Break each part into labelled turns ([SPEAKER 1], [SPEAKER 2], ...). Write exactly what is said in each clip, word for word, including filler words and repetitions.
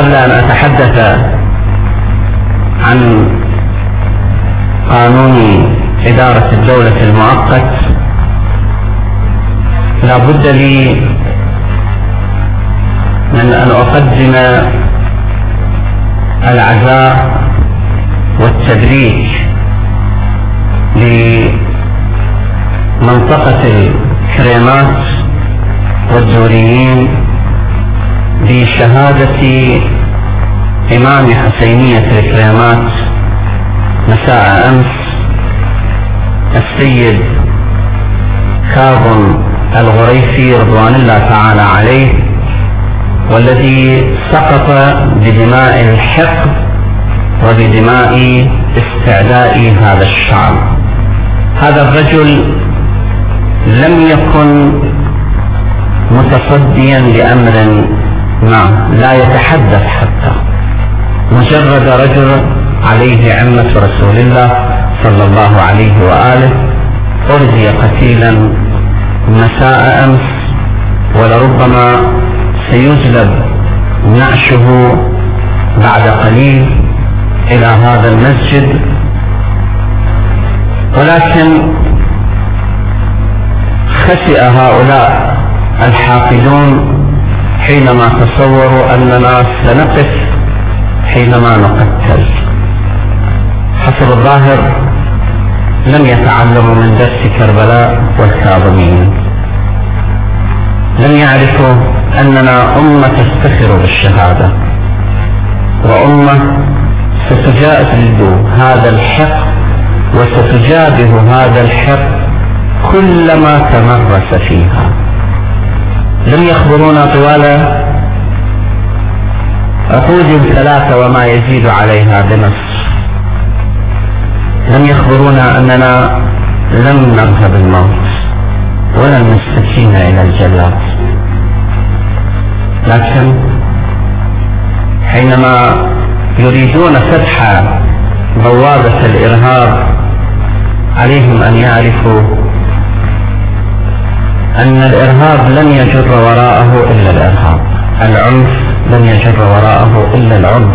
[SPEAKER 1] قبل أن أتحدث عن قانون إدارة الدولة المؤقت لا بد لي من أن أقدم العزاء والتبريك لمنطقة الكريمات والدوريين بشهادة إمام حسينية الكريمات مساء أمس السيد كاظم الغريفي رضوان الله تعالى عليه، والذي سقط بدماء الحقد وبدماء استعداء هذا الشعب. هذا الرجل لم يكن متصديا لأمر ما، لا يتحدث حتى، مجرد رجل عليه عمة رسول الله صلى الله عليه وآله أرزي قتيلا مساء أمس، ولربما سيجلب نعشه بعد قليل إلى هذا المسجد. ولكن خسئ هؤلاء الحاقدون حينما تصوروا أننا سنقف حينما نقتل. حسب الظاهر لم يتعلموا من درس كربلاء والكاظمين، لم يعرفوا أننا أمة تفتخر بالشهادة، وأمة ستجاهد هذا الحق وستجابه هذا الحق كلما تمرس فيها. لم يخبرونا طوال عقود ثلاثة وما يزيد عليها بنصر، لم يخبرونا أننا لم نرهب الموت ولن نستكين إلى الجلاد، لكن حينما يريدون فتح بوابة الإرهاب عليهم أن يعرفوا أن الإرهاب لن يجر وراءه إلا الإرهاب، العنف لن يجر وراءه إلا العنف.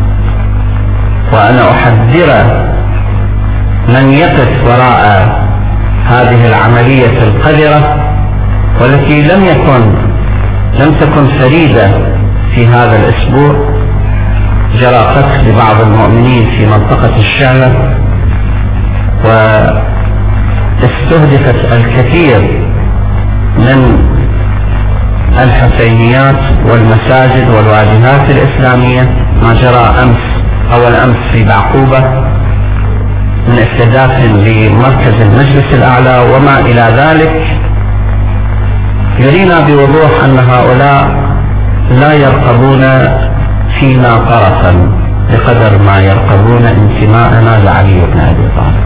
[SPEAKER 1] وأنا أحذر من يقف وراء هذه العملية القذرة، والتي لم يكن لم تكن فريدة في هذا الأسبوع. جرى قتل بعض المؤمنين في منطقة الشعلة، واستهدفت الكثير من الحسينيات والمساجد والواجهات الإسلامية. ما جرى أمس أول أمس في بعقوبة من استهداف لمركز المجلس الأعلى وما إلى ذلك يرينا بوضوح أن هؤلاء لا يرقبون فينا طرفا بقدر ما يرقبون انتماءنا لعلي بن أبي طالب،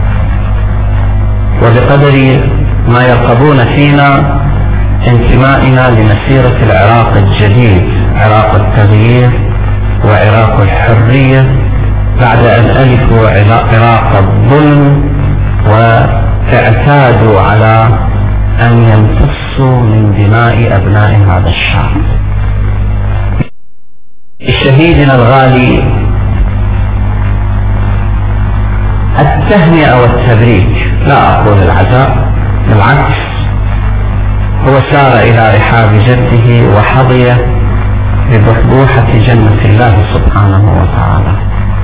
[SPEAKER 1] وبقدر ما يرقبون فينا انتمائنا لمسيرة العراق الجديد، عراق التغيير وعراق الحرية، بعد أن ألفوا عراق الظلم واعتادوا على أن يمتصوا من دماء أبناء هذا الشعب. شهيدنا الغالي التهنئة والتبريك، لا أقول العزاء، بالعكس هو سار إلى رحاب جده وحظي ببحبوحة جنة الله سبحانه وتعالى.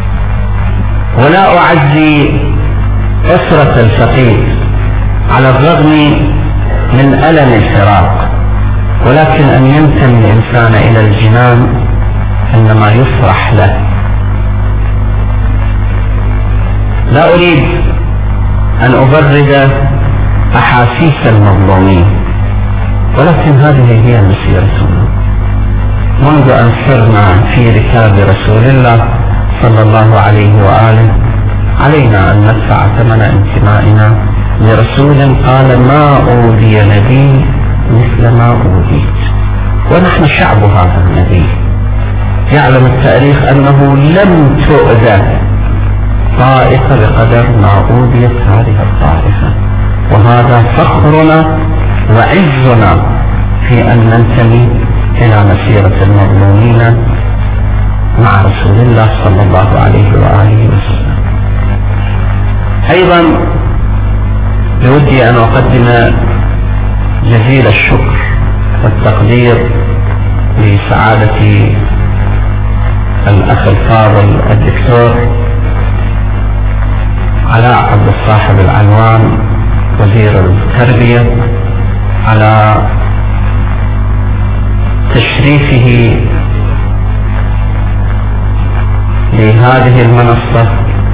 [SPEAKER 1] ولا أعزي أسرة الفقيد على الرغم من ألم الفراق، ولكن أن ينتمي الإنسان إلى الجنان عندما يفرح له. لا أريد أن أبرد أحاسيس المظلومين، ولكن هذه هي مسيرتنا. منذ أن سرنا في ركاب رسول الله صلى الله عليه وآله علينا أن ندفع ثمن انتمائنا لرسول قال ما أوذي نبي مثل ما أوذيت، ونحن شعب هذا النبي. يعلم التاريخ أنه لم تؤذى طائفة بقدر ما أوذيت هذه الطائفة، وهذا فخرنا وعزنا في أن ننتمي إلى مسيرة المظلومين مع رسول الله صلى الله عليه وآله وسلم. أيضا بودي أن أقدم جزيل الشكر والتقدير لسعادة الأخ الفاضل الدكتور علاء عبد الصاحب العنوان وزير التربية على تشريفه لهذه المنصة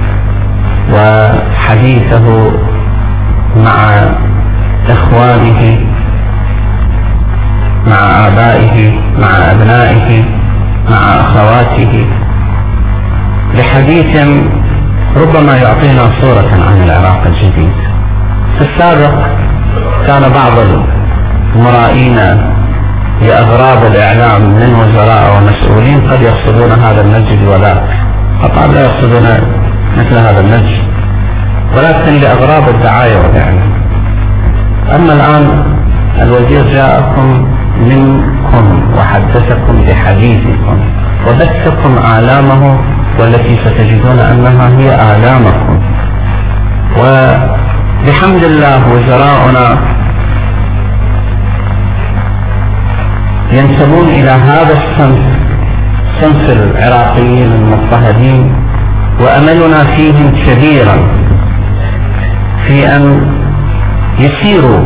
[SPEAKER 1] وحديثه مع إخوانه، مع آبائه، مع أبنائه، مع أخواته، لحديث ربما يعطينا صورة عن العراق الجديد. في السابق كان بعض المرائين لأغراض الإعلام من وزراء ومسؤولين قد يقصدون هذا المسجد وذاك، قطعا لا يقصدون مثل هذا المسجد، ولكن لأغراض الدعاية والإعلام. أما الآن الوزير جاءكم منكم وحدثكم بحديثكم وبثكم آلامه، والتي ستجدون أنها هي آلامكم. وبحمد الله وزراؤنا ينتمون إلى هذا الصنف، صنف العراقيين المضطهدين، وأملنا فيهم كبيرا في أن يسيروا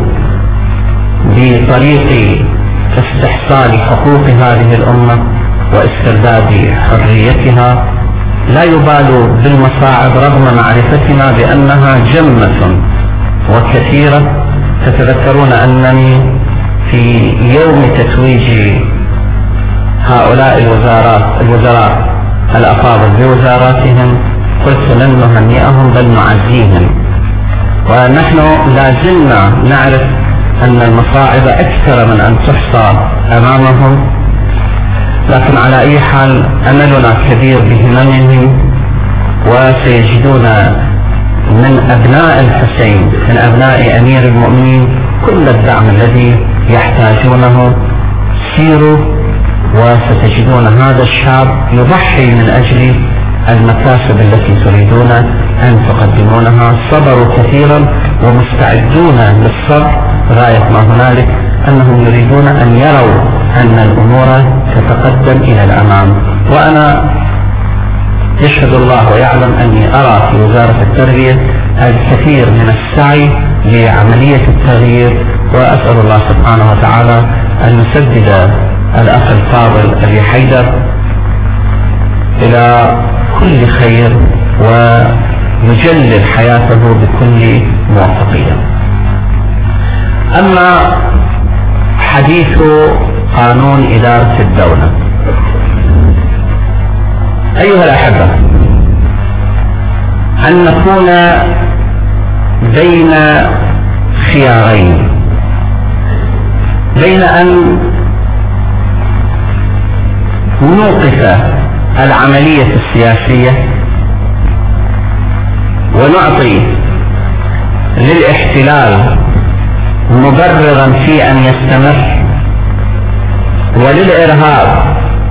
[SPEAKER 1] بطريق استحصال حقوق هذه الأمة واسترداد حريتها، لا يبالوا بالمصاعب رغم معرفتنا بأنها جمة وكثيرة. تتذكرون أنني في يوم تتويج هؤلاء الوزارات الوزراء الأفاضل بوزاراتهم قلت لن نهنئهم بل نعزيهم، ونحن لا زلنا نعرف أن المصاعب أكثر من أن تحصى أمامهم، لكن على أي حال أملنا كبير بهممهم، وسيجدون من أبناء الحسين، من أبناء أمير المؤمنين، كل الدعم الذي يحتاجونه. سيروا وستجدون هذا الشعب يضحي من أجل المكاسب التي تريدون أن تقدمونها. صبروا كثيرا ومستعدون للصبر غاية ما هنالك، أنهم يريدون أن يروا أن الأمور تتقدم إلى الأمام. وأنا يشهد الله ويعلم أني أرى في وزارة التربية الكثير من السعي لعملية التغيير، وأسأل الله سبحانه وتعالى أن يسدد الأخ الفاضل أبي حيدر إلى كل خير ويجلل حياته بكل موفقية. أما حديث قانون إدارة الدولة، أيها الأحبة، أن نكون بين خيارين، بين أن نوقف العملية السياسية ونعطي للاحتلال مبررا في أن يستمر، وللإرهاب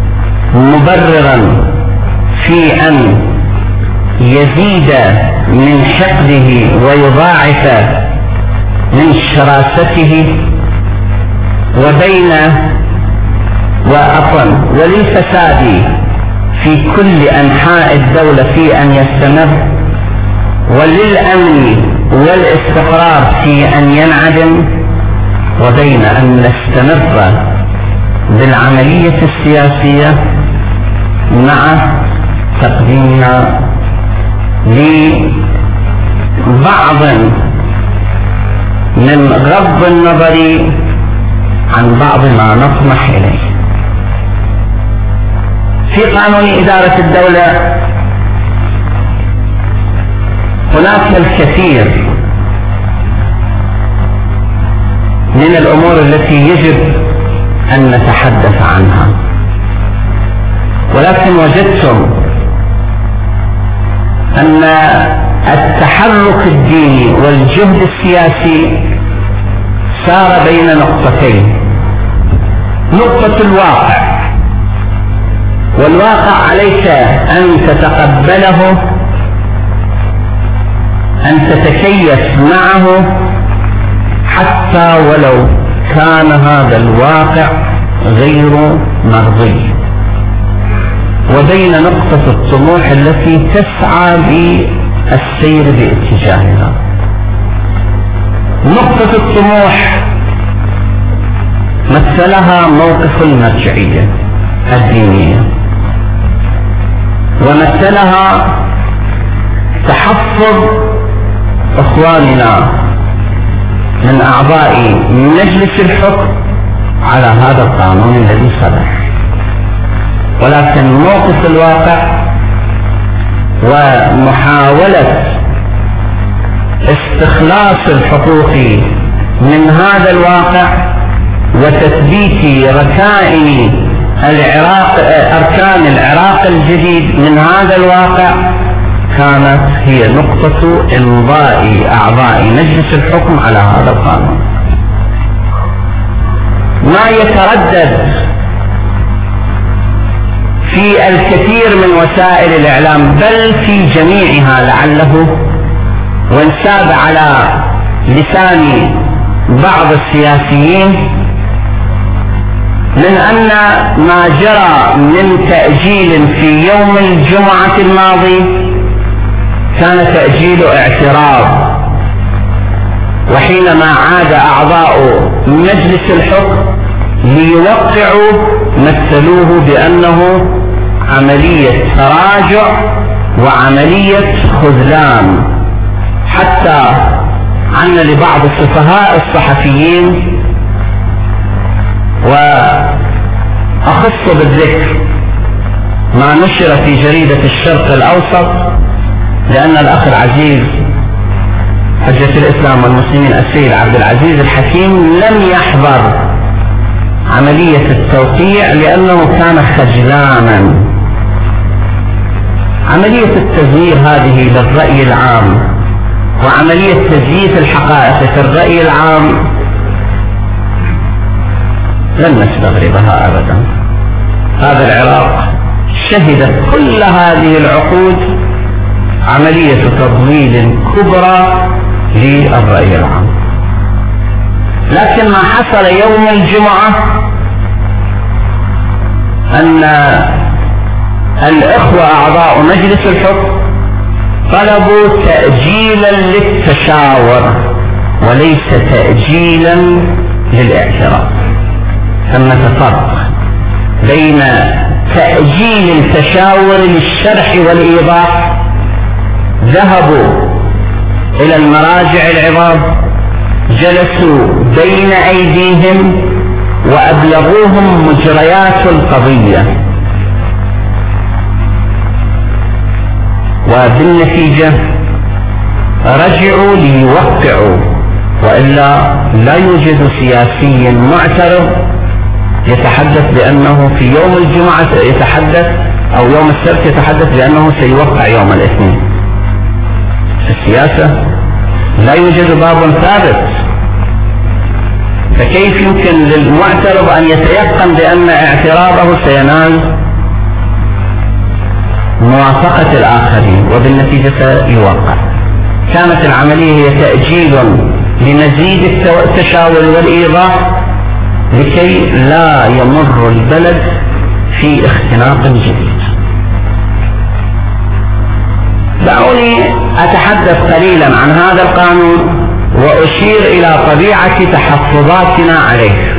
[SPEAKER 1] مبررا في أن يزيد من حقده ويضاعف من شراسته، وبين وأصلا وللفساد في كل أنحاء الدولة في أن يستمر، وللأمن والاستقرار في أن ينعدم، وبين أن نستمر بالعملية السياسية مع تقديمنا لبعض من غض النظر عن بعض ما نطمح إليه. في قانون إدارة الدولة هناك الكثير من الأمور التي يجب أن نتحدث عنها، ولكن وجدتم أن التحرك الديني والجهد السياسي سار بين نقطتين: نقطة الواقع والواقع عليك أن تتقبله، أن تتكيف معه حتى ولو كان هذا الواقع غير مرضي. وبين نقطة الطموح التي تسعى بالسير باتجاهها. نقطة الطموح مثلها موقف المرجعية الدينية، ومثلها تحفظ إخواننا من أعضاء مجلس الحكم على هذا القانون الذي صدر. ولكن موقف الواقع ومحاولة استخلاص الحقوق من هذا الواقع وتثبيت ركائن العراق أركان العراق الجديد من هذا الواقع كانت هي نقطة إمضاء أعضاء مجلس الحكم على هذا القانون. ما يتردد في الكثير من وسائل الإعلام بل في جميعها لعله وانساب على لسان بعض السياسيين من أن ما جرى من تأجيل في يوم الجمعة الماضي كان تأجيل اعتراض، وحينما عاد أعضاء مجلس الحكم ليوقعوا مثلوه بأنه عملية تراجع وعملية خذلان، حتى عن لبعض السفهاء الصحفيين. وأخص بالذكر ما نشر في جريدة الشرق الأوسط، لأن الأخ العزيز حجة الإسلام والمسلمين السيد عبد العزيز الحكيم لم يحضر عملية التوقيع لأنه كان خجلانا. عملية التزوير هذه للرأي العام وعملية تزييف الحقائق في الرأي العام لن نستغربها أبدا. هذا العراق شهدت كل هذه العقود عملية تضليل كبرى للرأي العام. لكن ما حصل يوم الجمعة أن الإخوة أعضاء مجلس الحكم طلبوا تأجيلا للتشاور وليس تأجيلا للاعتراض. ثمة فرق بين تأجيل التشاور للشرح والإيضاح، ذهبوا إلى المراجع العظام، جلسوا بين أيديهم وأبلغوهم مجريات القضية، وبالنتيجة رجعوا ليوقعوا. وإلا لا يوجد سياسي معترض يتحدث بأنه في يوم الجمعة يتحدث أو يوم السبت يتحدث بأنه سيوقع يوم الاثنين. في السياسة لا يوجد باب ثابت، فكيف يمكن للمعترض أن يتيقن بأن اعتراضه سينال موافقة الآخرين وبالنتيجة سيوقع؟ كانت العملية هي تأجيل لمزيد التشاور والإيضاح لكي لا يمر البلد في اختناق جديد. دعوني أتحدث قليلا عن هذا القانون وأشير إلى طبيعة تحفظاتنا عليه.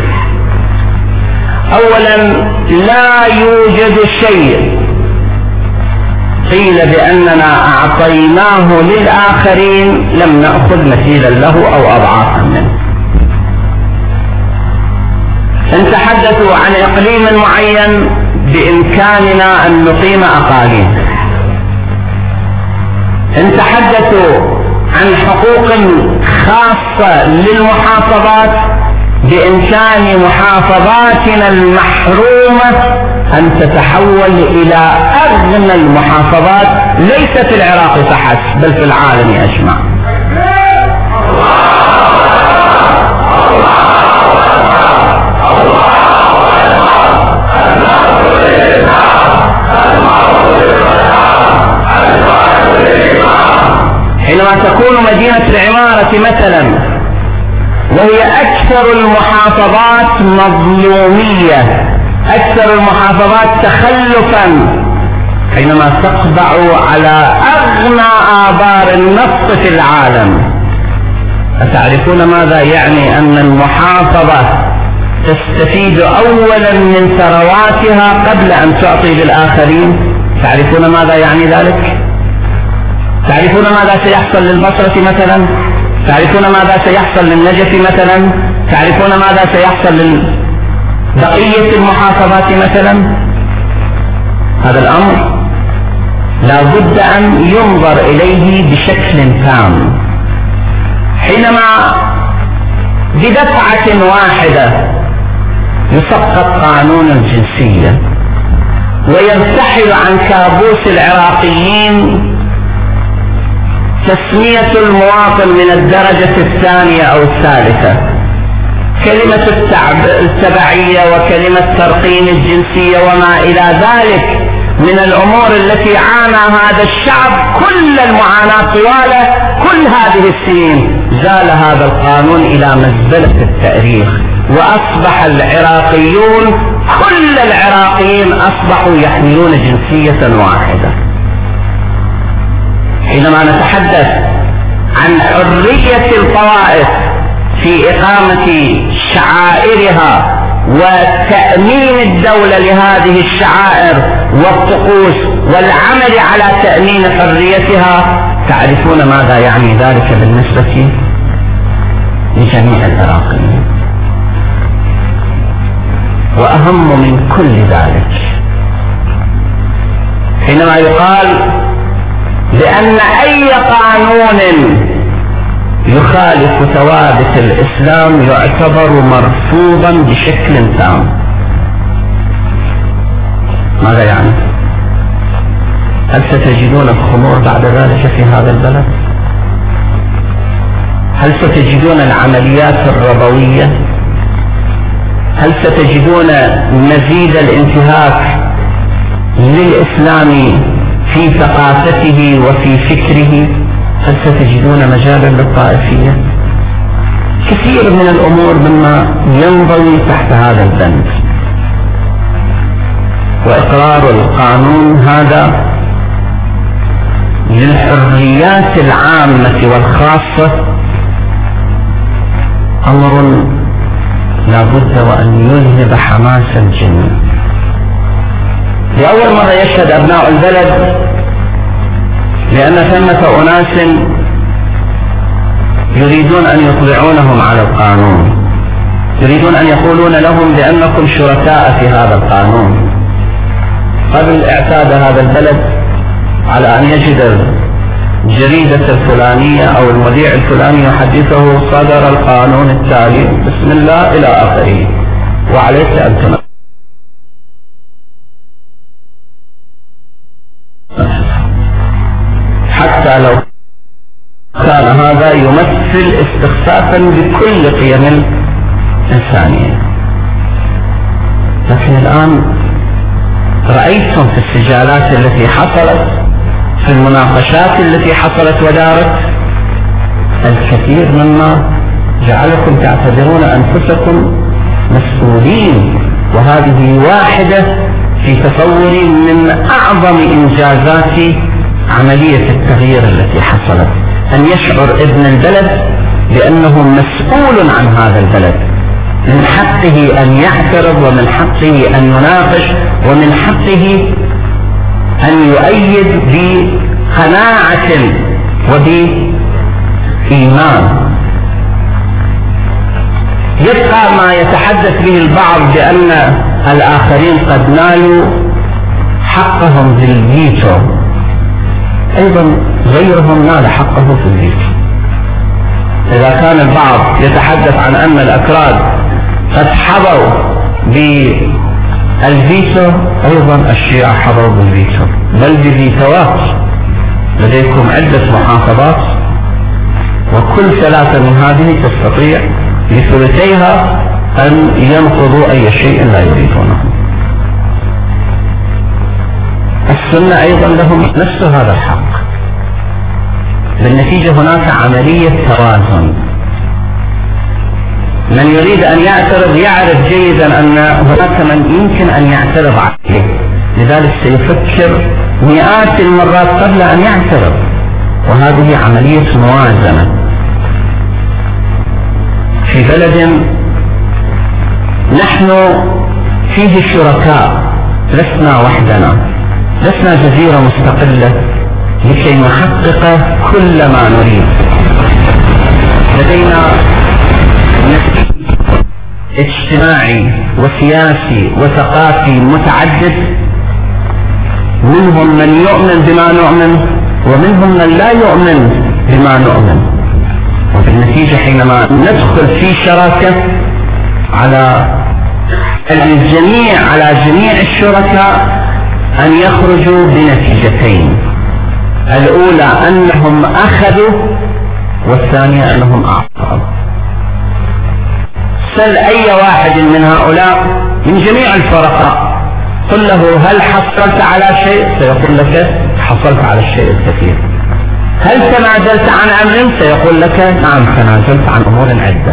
[SPEAKER 1] أولا، لا يوجد شيء قيل بأننا أعطيناه للآخرين لم نأخذ مثيلا له أو أضعافا منه. إن تحدثوا عن إقليم معين بإمكاننا أن نقيم أقاليم، إن تحدثوا عن حقوق خاصة للمحافظات بإمكان محافظاتنا المحرومة أن تتحول إلى أغنى المحافظات ليس في العراق فحسب بل في العالم أجمع. أكثر المحافظات مظلومية، أكثر المحافظات تخلفا حينما تقبع على أغنى آبار النفط في العالم. أتعرفون ماذا يعني أن المحافظة تستفيد أولا من ثرواتها قبل أن تعطي للآخرين؟ تعرفون ماذا يعني ذلك؟ تعرفون ماذا سيحصل للبصرة مثلا؟ تعرفون ماذا سيحصل للنجف مثلا؟ تعرفون ماذا سيحصل لبقية المحافظات مثلا؟ هذا الأمر لا بد أن ينظر إليه بشكل تام. حينما بدفعة واحدة يسقط قانون الجنسية ويرتحل عن كابوس العراقيين تسمية المواطن من الدرجة الثانية أو الثالثة، كلمة التبعية وكلمة ترقيم الجنسية وما إلى ذلك من الأمور التي عانى هذا الشعب كل المعاناة طوال كل هذه السنين، زال هذا القانون إلى مزبلة التاريخ، وأصبح العراقيون كل العراقيين أصبحوا يحملون جنسية واحدة. حينما نتحدث عن حرية الطوائف في إقامة شعائرها وتأمين الدولة لهذه الشعائر والطقوس والعمل على تأمين حريتها، تعرفون ماذا يعني ذلك بالنسبة لجميع العراقيين؟ وأهم من كل ذلك حينما يقال بأن أي قانون يخالف ثوابت الإسلام يعتبر مرفوضا بشكل تام. ماذا يعني؟ هل ستجدون الخمور بعد ذلك في هذا البلد؟ هل ستجدون العمليات الربوية؟ هل ستجدون مزيد الانتهاك للإسلام في ثقافته وفي فكره؟ هل ستجدون مجالا للطائفية؟ كثير من الأمور مما ينضوي تحت هذا البند. وإقرار القانون هذا للحريات العامة والخاصة أمر لا بد وأن يذهب حماس الجميع. لأول مرة يشهد أبناء البلد لأن ثمة أناس يريدون أن يطلعونهم على القانون، يريدون أن يقولون لهم بأنكم شركاء في هذا القانون. قبل اعتاد هذا البلد على أن يجد الجريدة الفلانية أو المذيع الفلاني يحدثه صدر القانون التالي بسم الله إلى آخره وعليك أن تنظر. حتى لو كان هذا يمثل استخفافا بكل قيم الإنسانية. لكن الآن رأيتم في السجالات التي حصلت، في المناقشات التي حصلت ودارت، الكثير مما جعلكم تعتبرون أنفسكم مسؤولين، وهذه واحدة في تصوري من أعظم إنجازات عملية التغيير التي حصلت، أن يشعر ابن البلد بأنه مسؤول عن هذا البلد، من حقه أن يعترض ومن حقه أن يناقش ومن حقه أن يؤيد بقناعة وبإيمان. يبقى ما يتحدث به البعض بأن الآخرين قد نالوا حقهم بالفيتو، أيضا غيرهم نال حقه في الفيتو. إذا كان البعض يتحدث عن أن الأكراد قد حظوا بالفيتو، أيضا الشيعة حظوا بالفيتو، بل بفيتوات. لديكم عدة محافظات وكل ثلاثة من هذه تستطيع لثلثيها أن ينقضوا أي شيء لا يريدونه. السنة أيضا لهم نفس هذا الحق. بالنتيجة هناك عملية توازن من يريد أن يعترض يعرف جيدا أن هناك من يمكن أن يعترض عليه، لذلك سيفكر مئات المرات قبل أن يعترض، وهذه عملية موازنة. في بلد نحن فيه شركاء، لسنا وحدنا، لسنا جزيرة مستقلة لكي نحقق كل ما نريد. لدينا نسيج اجتماعي وسياسي وثقافي متعدد، منهم من يؤمن بما نؤمن ومنهم من لا يؤمن بما نؤمن، وفي النتيجة حينما ندخل في شراكة على الجميع على جميع الشركاء أن يخرجوا بنتيجتين: الأولى أنهم أخذوا، والثانية أنهم أعطوا. سل أي واحد من هؤلاء من جميع الفرقاء، قل له هل حصلت على شيء؟ سيقول لك حصلت على الشيء الكثير. هل تنازلت عن أمر؟ سيقول لك نعم تنازلت عن أمور عدة.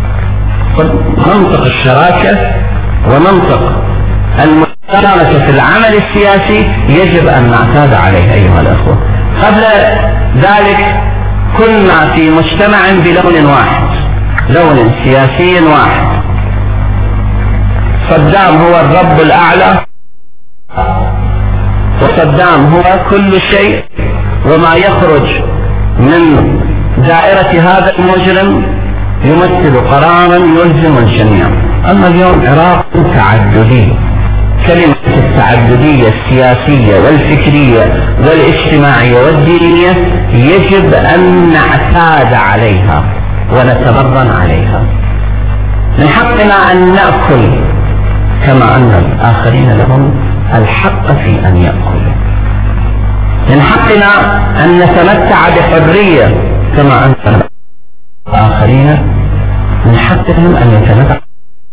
[SPEAKER 1] منطق الشراكة ومنطق المشاركة في العمل السياسي يجب أن نعتاد عليه أيها الأخوة. قبل ذلك كنا في مجتمع بلون واحد، لون سياسي واحد. صدام هو الرب الأعلى، وصدام هو كل شيء، وما يخرج من دائرة هذا المجرم يمثل قرارا يلزم الجميع. أما اليوم عراق تعددي، كلمة التعددية السياسية والفكرية والاجتماعية والدينية يجب أن نعتاد عليها ونتمرن عليها. من حقنا أن نأكل كما أن الآخرين لهم الحق في أن يأكلوا. من حقنا أن نتمتع بحرية كما أن الآخرين من حقهم أن يتمتعوا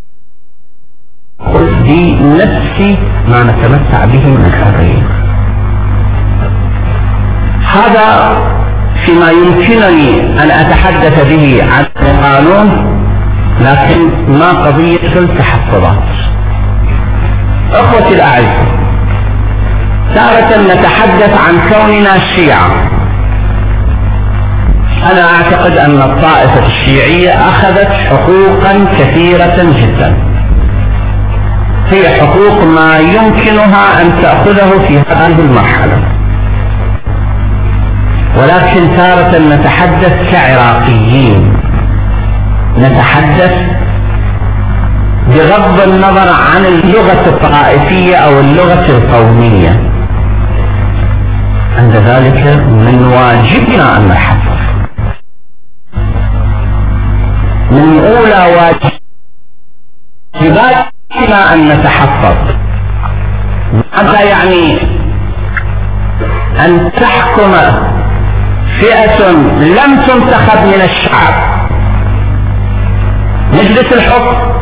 [SPEAKER 1] بنفس ما نتمتع به من حرية. هذا فيما يمكنني أن أتحدث به عن القانون، لكن ما قضية التحفظات. أخوتي الأعزاء، تارة نتحدث عن كوننا شيعة. أنا أعتقد أن الطائفة الشيعية أخذت حقوقا كثيرة جدا، هي حقوق ما يمكنها أن تأخذه في هذه المرحلة، ولكن تارة نتحدث كعراقيين، نتحدث بغض النظر عن اللغة الطائفية أو اللغة القومية. عند ذلك من واجبنا أن نحفظ، من أولى واجباتنا أن نتحفظ. ماذا يعني أن تحكم فئة لم تنتخب من الشعب؟ مجلس الحكم